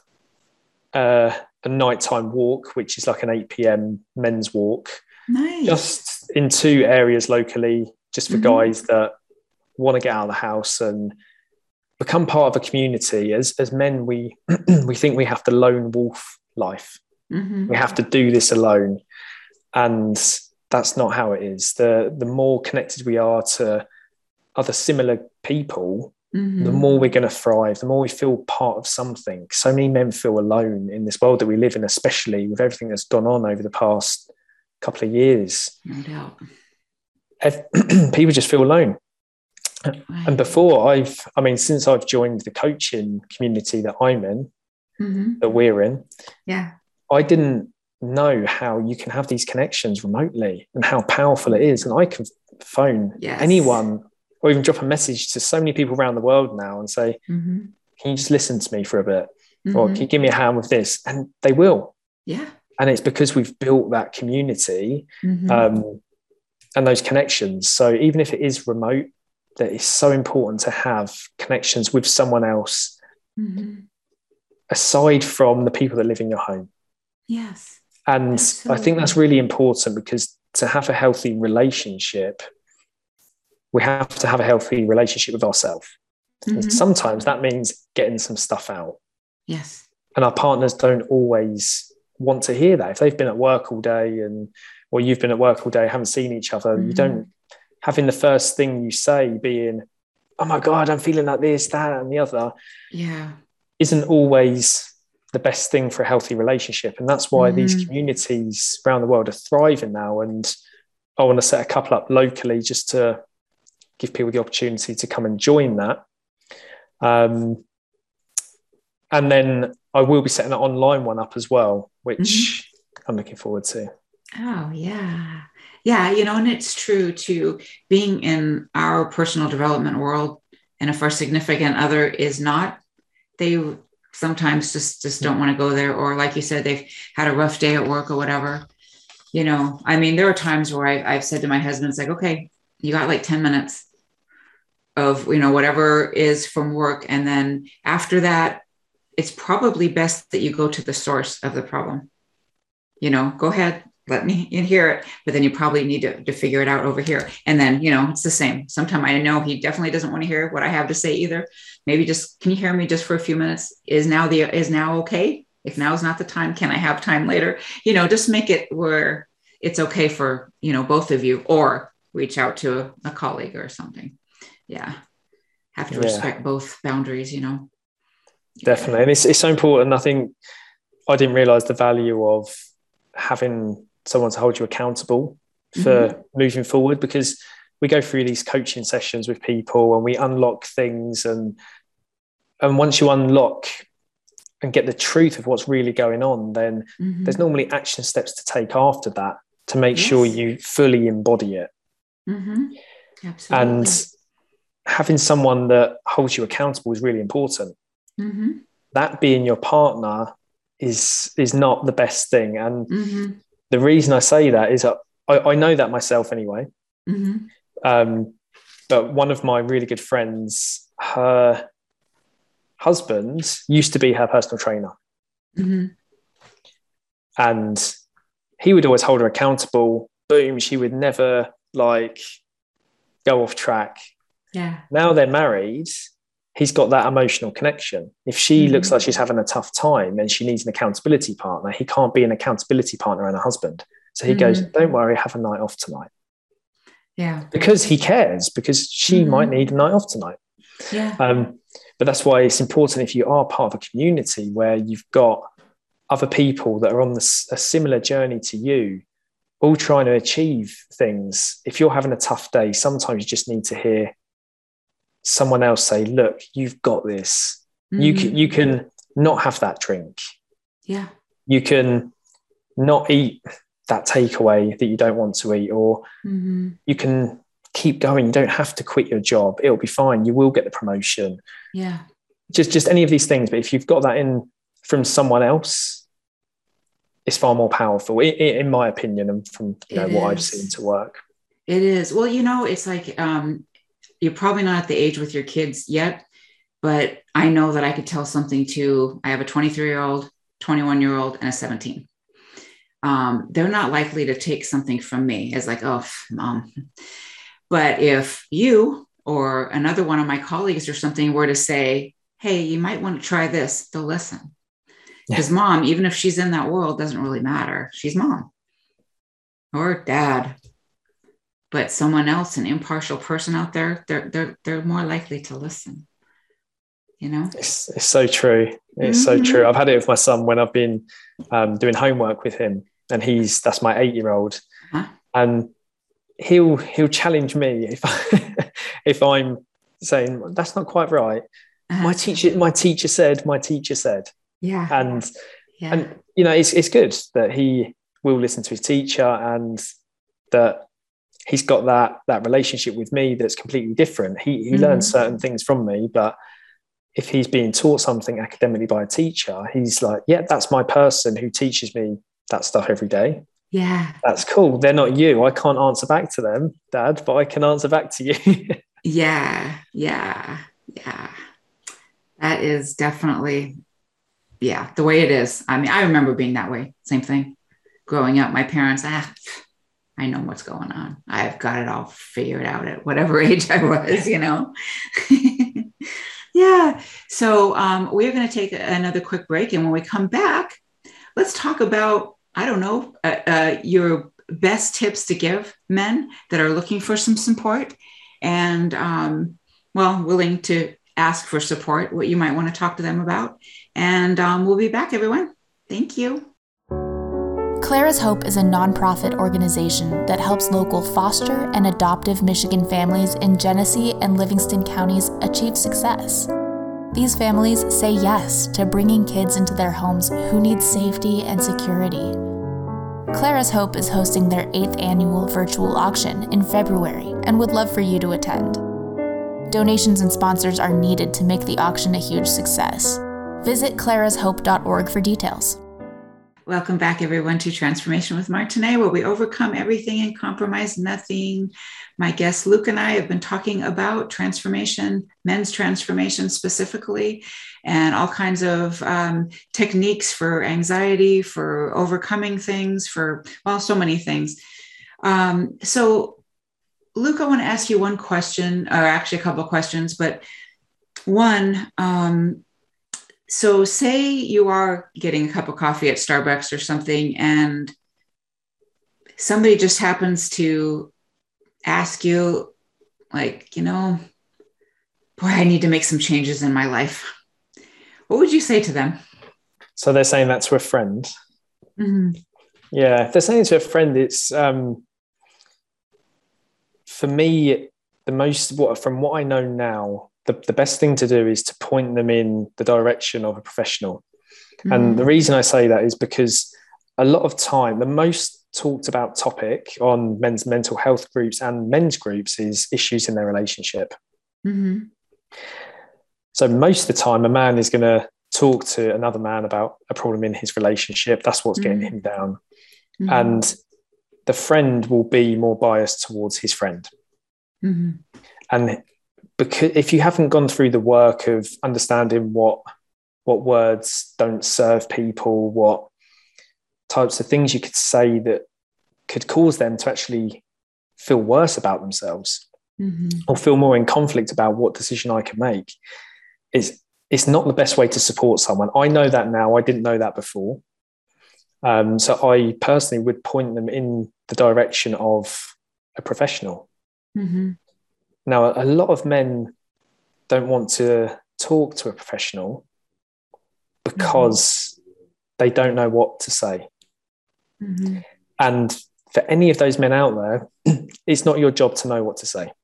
uh, a nighttime walk, which is like an eight p.m. men's walk. Nice. Just in two areas locally, just for mm-hmm. guys that want to get out of the house and become part of a community. As as men, we we think we have to lone wolf life. Mm-hmm. We have to do this alone, and that's not how it is. The the more connected we are to other similar people, mm-hmm. the more we're going to thrive, the more we feel part of something. So many men feel alone in this world that we live in, especially with everything that's gone on over the past couple of years. No doubt. People just feel alone. Right. And before I've, I mean, since I've joined the coaching community that I'm in, mm-hmm. that we're in, yeah, I didn't know how you can have these connections remotely and how powerful it is. And I can phone yes. anyone or even drop a message to so many people around the world now and say, mm-hmm. can you just listen to me for a bit? Mm-hmm. Or can you give me a hand with this? And they will. Yeah. And it's because we've built that community mm-hmm. um, and those connections. So even if it is remote, that it's so important to have connections with someone else mm-hmm. aside from the people that live in your home. Yes. And Absolutely. I think that's really important, because to have a healthy relationship, we have to have a healthy relationship with ourselves. Mm-hmm. And sometimes that means getting some stuff out. Yes. And our partners don't always want to hear that. If they've been at work all day and, or you've been at work all day, haven't seen each other, mm-hmm. you don't, having the first thing you say being, oh my God, I'm feeling like this, that, and the other, yeah, isn't always the best thing for a healthy relationship. And that's why mm-hmm. these communities around the world are thriving now. And I want to set a couple up locally just to give people the opportunity to come and join that. Um, and then I will be setting an online one up as well, which mm-hmm. I'm looking forward to. Oh, yeah. Yeah, you know, and it's true too, being in our personal development world, and if our significant other is not, they sometimes just, just don't want to go there. Or like you said, they've had a rough day at work or whatever. You know, I mean, there are times where I, I've said to my husband, it's like, okay, you got like ten minutes of, you know, whatever is from work. And then after that, it's probably best that you go to the source of the problem. You know, go ahead, let me in hear it, but then you probably need to, to figure it out over here. And then, you know, it's the same. Sometimes I know he definitely doesn't want to hear what I have to say either. Maybe just, can you hear me just for a few minutes? Is now the, is now okay? If now is not the time, can I have time later? You know, just make it where it's okay for, you know, both of you, or reach out to a, a colleague or something. Yeah. Have to yeah. respect both boundaries, you know. Definitely. And it's, it's so important. I think I didn't realize the value of having someone to hold you accountable for mm-hmm. moving forward, because we go through these coaching sessions with people and we unlock things. And, and once you unlock and get the truth of what's really going on, then mm-hmm. there's normally action steps to take after that to make yes. sure you fully embody it. Mm-hmm. Absolutely. And having someone that holds you accountable is really important. Mm-hmm. That being your partner is is not the best thing. And mm-hmm. the reason I say that is I, I know that myself anyway. Mm-hmm. Um, but one of my really good friends, her husband used to be her personal trainer. Mm-hmm. And he would always hold her accountable. Boom, she would never like go off track. Yeah. Now they're married, he's got that emotional connection. If she mm-hmm. looks like she's having a tough time and she needs an accountability partner, he can't be an accountability partner and a husband. So he mm-hmm. goes, don't worry, have a night off tonight. Yeah. Because he cares, because she mm-hmm. might need a night off tonight. Yeah. Um, but that's why it's important, if you are part of a community where you've got other people that are on this, a similar journey to you, all trying to achieve things. If you're having a tough day, sometimes you just need to hear someone else say, look, you've got this. Mm-hmm. You can, you can not have that drink. Yeah. You can not eat that takeaway that you don't want to eat, or mm-hmm. you can keep going. You don't have to quit your job. It'll be fine. You will get the promotion. Yeah. Just, just any of these things. But if you've got that in from someone else, it's far more powerful, in, in my opinion, and from you know, what I've seen to work. It is. Well, you know, it's like, um, you're probably not at the age with your kids yet, but I know that I could tell something to, I have a twenty-three year old, twenty-one year old, and a seventeen. Um, they're not likely to take something from me as like, oh, mom. But if you or another one of my colleagues or something were to say, hey, you might want to try this, they'll listen. Because yeah. mom, even if she's in that world, doesn't really matter. She's mom or dad. But someone else, an impartial person out there, they're they're they're more likely to listen. You know, it's, it's so true. It's mm-hmm. so true. I've had it with my son when I've been um, doing homework with him, and he's that's my eight-year-old, uh-huh. and he'll he'll challenge me if I, if I'm saying that's not quite right. Uh-huh. My teacher, my teacher said, my teacher said, yeah, and yeah. and you know, it's it's good that he will listen to his teacher, and that he's got that that relationship with me that's completely different. He he mm-hmm. learns certain things from me, but if he's being taught something academically by a teacher, he's like, yeah, that's my person who teaches me that stuff every day. Yeah. That's cool. They're not you. I can't answer back to them, Dad, but I can answer back to you. yeah. Yeah. Yeah. That is definitely, yeah, the way it is. I mean, I remember being that way. Same thing. Growing up, my parents, ah, I know what's going on. I've got it all figured out at whatever age I was, you know? Yeah. So um, we're going to take another quick break. And when we come back, let's talk about, I don't know, uh, uh, your best tips to give men that are looking for some support. And um, well, willing to ask for support, what you might want to talk to them about. And um, we'll be back, everyone. Thank you. Clara's Hope is a nonprofit organization that helps local foster and adoptive Michigan families in Genesee and Livingston counties achieve success. These families say yes to bringing kids into their homes who need safety and security. Clara's Hope is hosting their eighth annual virtual auction in February and would love for you to attend. Donations and sponsors are needed to make the auction a huge success. Visit claras hope dot org for details. Welcome back, everyone, to Transformation with Martinez, where we overcome everything and compromise nothing. My guest, Luke, and I have been talking about transformation, men's transformation specifically, and all kinds of um, techniques for anxiety, for overcoming things, for, well, so many things. Um, so, Luke, I want to ask you one question, or actually a couple of questions, but one, um, so say you are getting a cup of coffee at Starbucks or something, and somebody just happens to ask you, like, you know, boy, I need to make some changes in my life. What would you say to them? So they're saying that to a friend. Mm-hmm. Yeah, if they're saying it to a friend, it's, um, for me, the most, what from what I know now, The, the best thing to do is to point them in the direction of a professional. Mm-hmm. And the reason I say that is because a lot of time, the most talked about topic on men's mental health groups and men's groups is issues in their relationship. Mm-hmm. So most of the time, a man is going to talk to another man about a problem in his relationship. That's what's mm-hmm. getting him down. Mm-hmm. And the friend will be more biased towards his friend. Mm-hmm. And because if you haven't gone through the work of understanding what what words don't serve people, what types of things you could say that could cause them to actually feel worse about themselves, mm-hmm. or feel more in conflict about what decision I can make, it's, it's not the best way to support someone. I know that now. I didn't know that before. Um, so I personally would point them in the direction of a professional. Mm-hmm. Now, a lot of men don't want to talk to a professional because mm-hmm. they don't know what to say. Mm-hmm. And for any of those men out there, it's not your job to know what to say.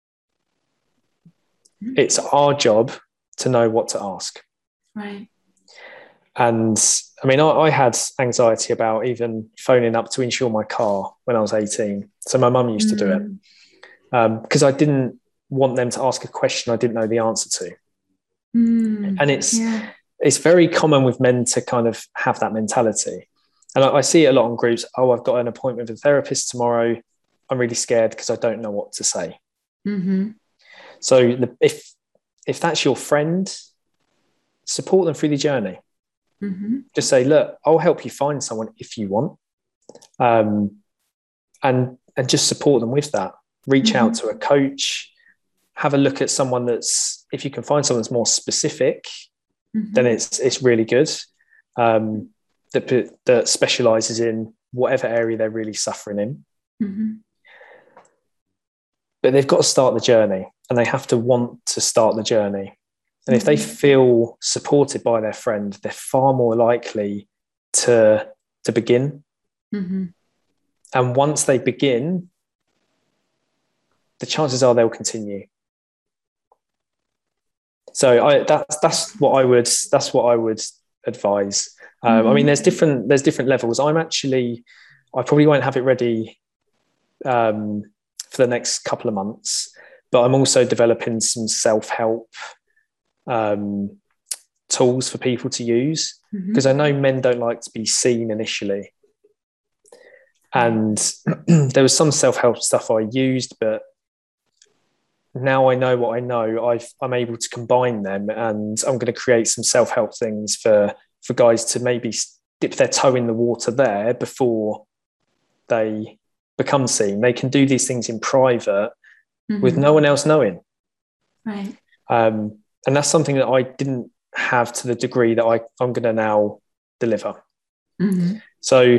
Mm-hmm. It's our job to know what to ask. Right. And I mean, I, I had anxiety about even phoning up to insure my car when I was eighteen. So my mum used mm-hmm. to do it. Um, because I didn't want them to ask a question I didn't know the answer to. Mm, and it's yeah. it's very common with men to kind of have that mentality. And I, I see it a lot in groups. Oh, I've got an appointment with a therapist tomorrow. I'm really scared because I don't know what to say. Mm-hmm. So the, if if that's your friend, support them through the journey. Mm-hmm. Just say, look, I'll help you find someone if you want. Um, and and just support them with that. Reach mm-hmm. out to a coach, have a look at someone that's, if you can find someone that's more specific, mm-hmm. then it's it's really good. Um, that, that specializes in whatever area they're really suffering in. Mm-hmm. But they've got to start the journey, and they have to want to start the journey. And mm-hmm. if they feel supported by their friend, they're far more likely to, to begin. Mm-hmm. And once they begin, the chances are they'll continue. So I, that's that's what I would that's what I would advise. Um, mm-hmm. I mean, there's different there's different levels. I'm actually I probably won't have it ready um, for the next couple of months, but I'm also developing some self-help um, tools for people to use, because mm-hmm. I know men don't like to be seen initially. And there was some self-help stuff I used, but now I know what I know, I've, I'm able to combine them, and I'm going to create some self-help things for, for guys to maybe dip their toe in the water there before they become seen. They can do these things in private mm-hmm. with no one else knowing. Right. Um, and that's something that I didn't have to the degree that I, I'm going to now deliver. Mm-hmm. So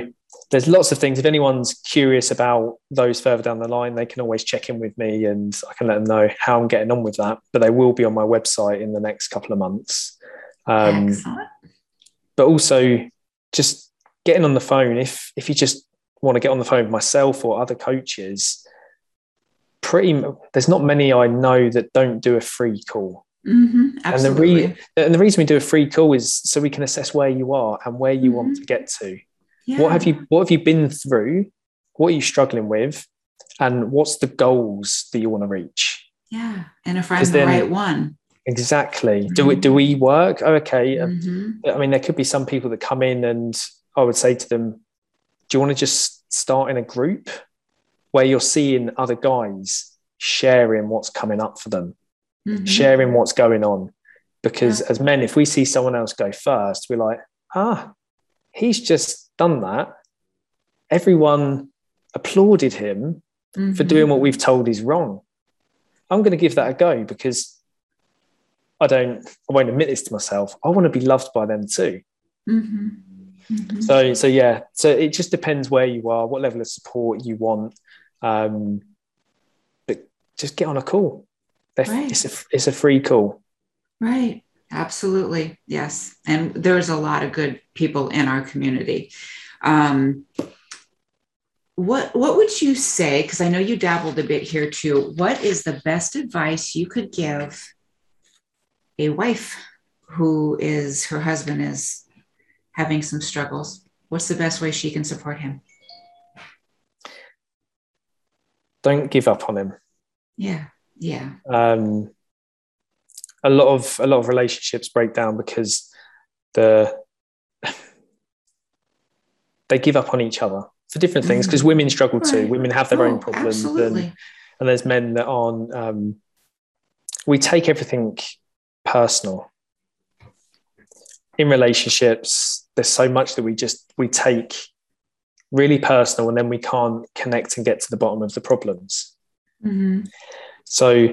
there's lots of things. If anyone's curious about those further down the line, they can always check in with me and I can let them know how I'm getting on with that. But they will be on my website in the next couple of months. Um, Excellent. But also just getting on the phone. If if you just want to get on the phone with myself or other coaches, pretty there's not many I know that don't do a free call. Mm-hmm, and the re- and the reason we do a free call is so we can assess where you are and where you mm-hmm. want to get to. Yeah. What have you what have you been through? What are you struggling with? And what's the goals that you want to reach? Yeah. And if I'm the then, right one. Exactly. Mm-hmm. Do we do we work? Oh, okay. Mm-hmm. I mean, there could be some people that come in and I would say to them, do you want to just start in a group where you're seeing other guys sharing what's coming up for them, mm-hmm. sharing what's going on? Because yeah. as men, if we see someone else go first, we're like, ah, he's just done that. Everyone applauded him mm-hmm. for doing what we've told is wrong. I'm going to give that a go because I don't, I won't admit this to myself. I want to be loved by them too. Mm-hmm. Mm-hmm. So, so yeah, so it just depends where you are, what level of support you want. Um, but just get on a call. Right. It's a, it's a free call. Right. Absolutely. Yes. And there's a lot of good people in our community. Um, what, what would you say, because I know you dabbled a bit here too, what is the best advice you could give a wife who is, her husband is having some struggles? What's the best way she can support him? Don't give up on him. Yeah. Yeah. Um, a lot of, a lot of relationships break down because the, they give up on each other for different things, because women struggle right. too. Women have their oh, own problems. Absolutely. And, and there's men that aren't, um, we take everything personal. In relationships, there's so much that we just, we take really personal, and then we can't connect and get to the bottom of the problems. Mm-hmm. So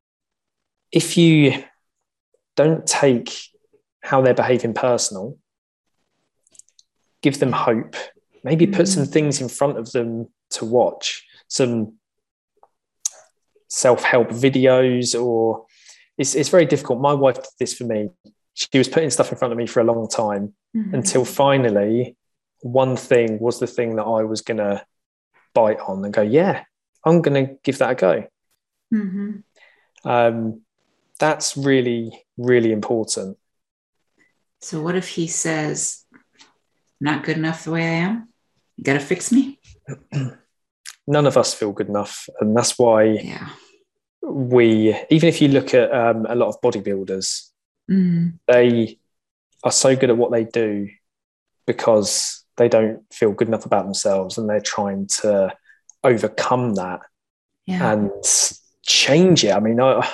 if you don't take how they're behaving personal, give them hope, maybe put mm-hmm. some things in front of them to watch, some self-help videos, or it's, it's very difficult. My wife did this for me. She was putting stuff in front of me for a long time mm-hmm. until finally one thing was the thing that I was going to bite on and go, yeah, I'm going to give that a go. Mm-hmm. Um, that's really, really important. So what if he says, not good enough the way I am? You got to fix me? None of us feel good enough. And that's why yeah. we, even if you look at um, a lot of bodybuilders, mm-hmm. they are so good at what they do because they don't feel good enough about themselves, and they're trying to overcome that yeah. and change it. I mean, I,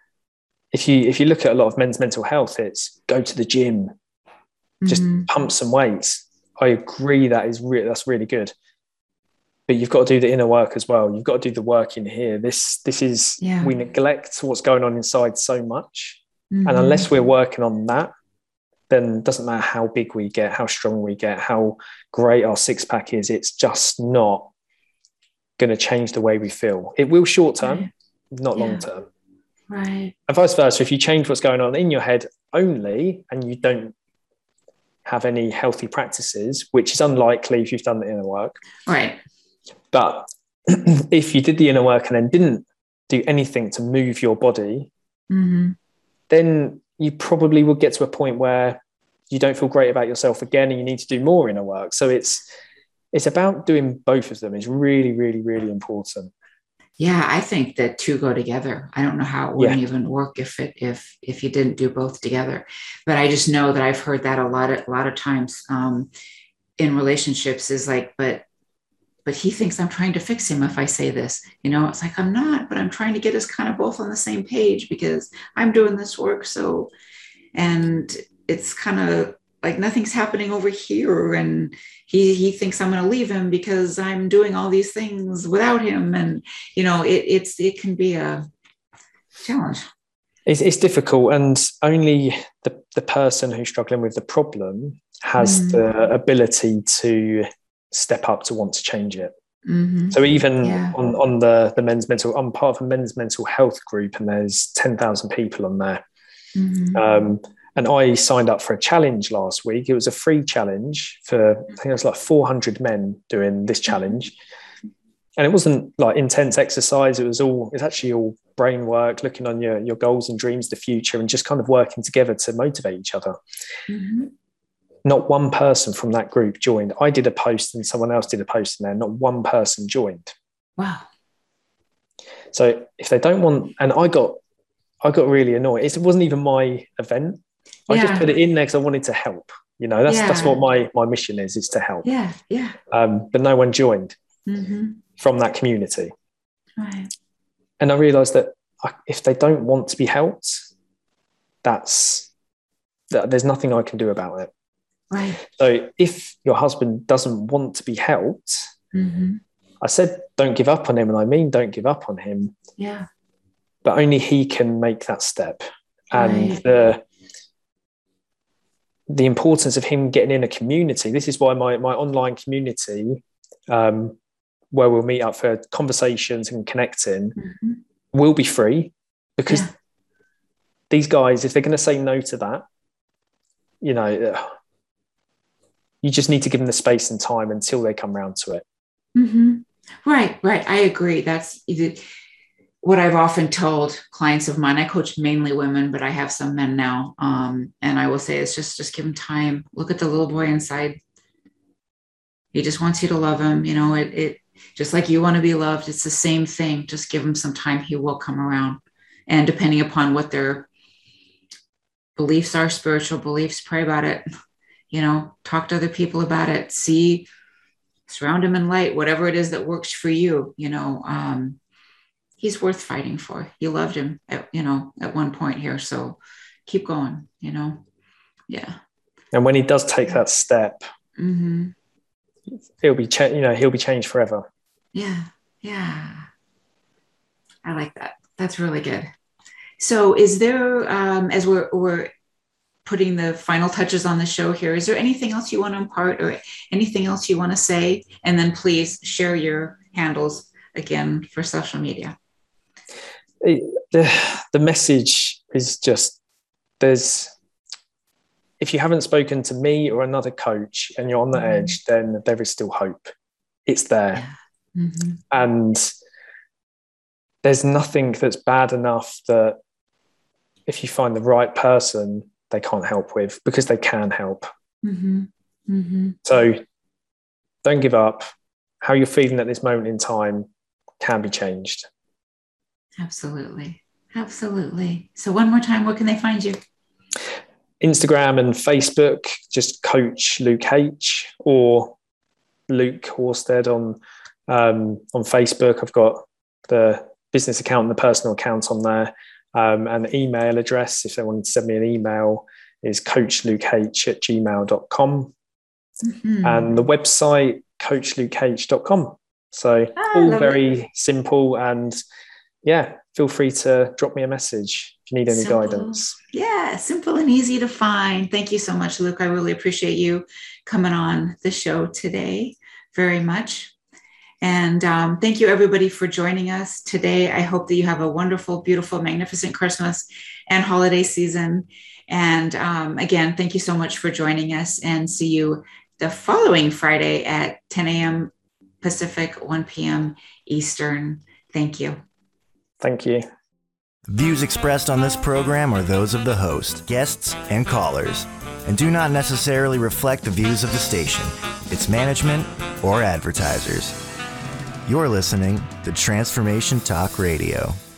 if you if you look at a lot of men's mental health, it's go to the gym, just mm-hmm. pump some weights. I agree that is re- that's really good, but you've got to do the inner work as well. You've got to do the work in here. This this is yeah. we neglect what's going on inside so much, mm-hmm. and unless we're working on that, then it doesn't matter how big we get, how strong we get, how great our six pack is. It's just not going to change the way we feel. It will short term, right. not yeah. long term. Right. And vice versa. If you change what's going on in your head only, and you don't have any healthy practices, which is unlikely if you've done the inner work. Right. But if you did the inner work and then didn't do anything to move your body, mm-hmm. then you probably will get to a point where you don't feel great about yourself again, and you need to do more inner work. So it's it's about doing both of them. It's really, really, really important. Yeah, I think that two go together. I don't know how it wouldn't yeah. even work if it if if you didn't do both together. But I just know that I've heard that a lot of a lot of times um, in relationships is like, but but he thinks I'm trying to fix him if I say this. You know, it's like I'm not, but I'm trying to get us kind of both on the same page because I'm doing this work. So, and it's kind of like nothing's happening over here, and he he thinks I'm going to leave him because I'm doing all these things without him, and you know it it's it can be a challenge. It's, it's difficult, and only the the person who's struggling with the problem has mm. the ability to step up to want to change it. Mm-hmm. So even yeah. on, on the, the men's mental, I'm part of a men's mental health group, and there's ten thousand people on there. Mm-hmm. Um, and I signed up for a challenge last week. It was a free challenge for, I think it was like four hundred men doing this challenge. And it wasn't like intense exercise. It was all, it's actually all brain work, looking on your, your goals and dreams, the future, and just kind of working together to motivate each other. Mm-hmm. Not one person from that group joined. I did a post and someone else did a post in there. Not one person joined. Wow. So if they don't want, and I got, I got really annoyed. It wasn't even my event. I yeah. just put it in there because I wanted to help. You know, that's yeah. that's what my my mission is, is to help. Yeah, yeah. Um, but no one joined mm-hmm. from that community. Right. And I realised that if they don't want to be helped, that's that there's nothing I can do about it. Right. So if your husband doesn't want to be helped, mm-hmm. I said don't give up on him, and I mean don't give up on him. Yeah. But only he can make that step. And right. the the importance of him getting in a community. This is why my, my online community, um, where we'll meet up for conversations and connecting, mm-hmm. will be free, because yeah. these guys, if they're going to say no to that, you know, you just need to give them the space and time until they come around to it. Mm-hmm. Right, right. I agree. That's what I've often told clients of mine. I coach mainly women, but I have some men now. Um, and I will say it's just, just give him time. Look at the little boy inside. He just wants you to love him. You know, it, it just like you want to be loved. It's the same thing. Just give him some time. He will come around. And depending upon what their beliefs are, spiritual beliefs, pray about it. You know, talk to other people about it. See, surround him in light, whatever it is that works for you. You know, um, he's worth fighting for. You loved him at, you know, at one point here. So keep going, you know? Yeah. And when he does take that step, mm-hmm. he'll be, cha- you know, he'll be changed forever. Yeah. Yeah. I like that. That's really good. So is there, um, as we're, we're putting the final touches on the show here, is there anything else you want to impart or anything else you want to say? And then please share your handles again for social media. It, the, the message is just, there's, if you haven't spoken to me or another coach and you're on the mm-hmm. edge, then there is still hope. It's there. Yeah. Mm-hmm. And there's nothing that's bad enough that if you find the right person, they can't help with, because they can help. Mm-hmm. Mm-hmm. So don't give up. How you're feeling at this moment in time can be changed. Absolutely. Absolutely. So one more time, where can they find you? Instagram and Facebook, just Coach Luke H, or Luke Horsted on um, on Facebook. I've got the business account and the personal account on there. Um, and the email address, if they wanted to send me an email, is coachlukeh at gmail dot com. Mm-hmm. And the website, coach luke h dot com. So ah, all very it. simple, and yeah, feel free to drop me a message if you need any simple. guidance. Yeah, simple and easy to find. Thank you so much, Luke. I really appreciate you coming on the show today very much. And um, thank you, everybody, for joining us today. I hope that you have a wonderful, beautiful, magnificent Christmas and holiday season. And um, again, thank you so much for joining us, and see you the following Friday at ten a.m. Pacific, one p.m. Eastern. Thank you. Thank you. The views expressed on this program are those of the host, guests, and callers, and do not necessarily reflect the views of the station, its management, or advertisers. You're listening to Transformation Talk Radio.